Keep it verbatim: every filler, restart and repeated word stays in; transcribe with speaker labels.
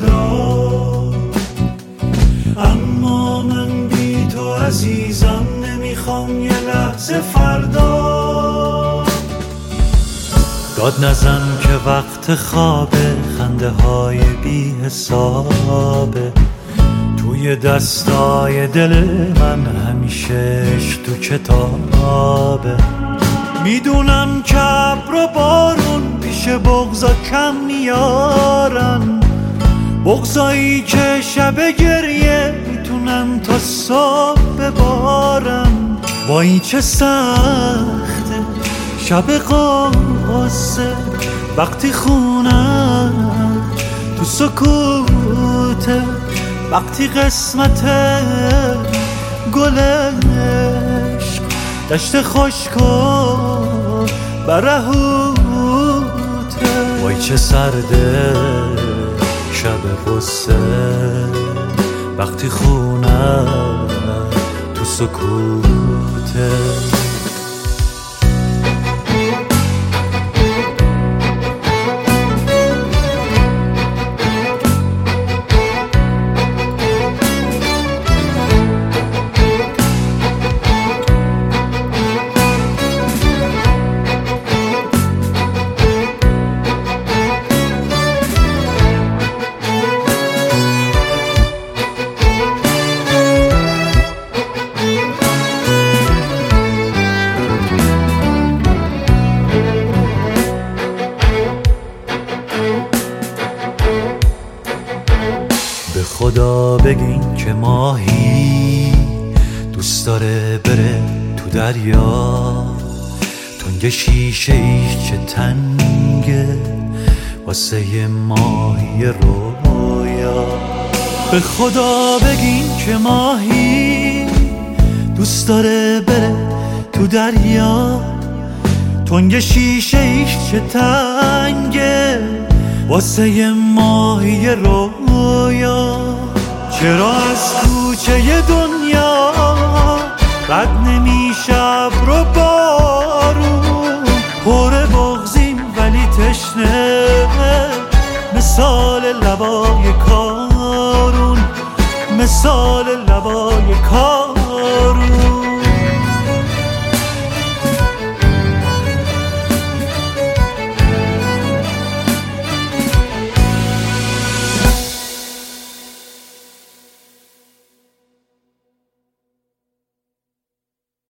Speaker 1: فردا، اما من بی تو عزیزم نمیخوام یه لحظه فردا. داد نزن که وقت خوابه، خنده های بی حسابه توی دستای دل من، همیشه عشق تو کتابه. میدونم که ابر و بارون پیش بغضا کم میارن، بغضایی که شب گریه میتونن تا صبح ببارن. وای چه سخته شب قاسه، وقتی خونم تو سکوته، وقتی قسمت گل عشق دشت خشک و برهوته. وای چه سرده شب غصه، وقتی خونم تو سکوته. به خدا بگین که ماهی دوست داره بره تو دریا، تنگ شیشه ایش چه تنگه واسه ماهی رویا. به خدا بگین که ماهی دوست داره بره تو دریا، تنگ شیشه ایش چه تنگه واسه ماهی رویا. چرا از کوچه دنیا رد نمیشه ابر و بارون، پر بغضیم ولی تشنه مثال لبای کارون، مثال لبای کارون.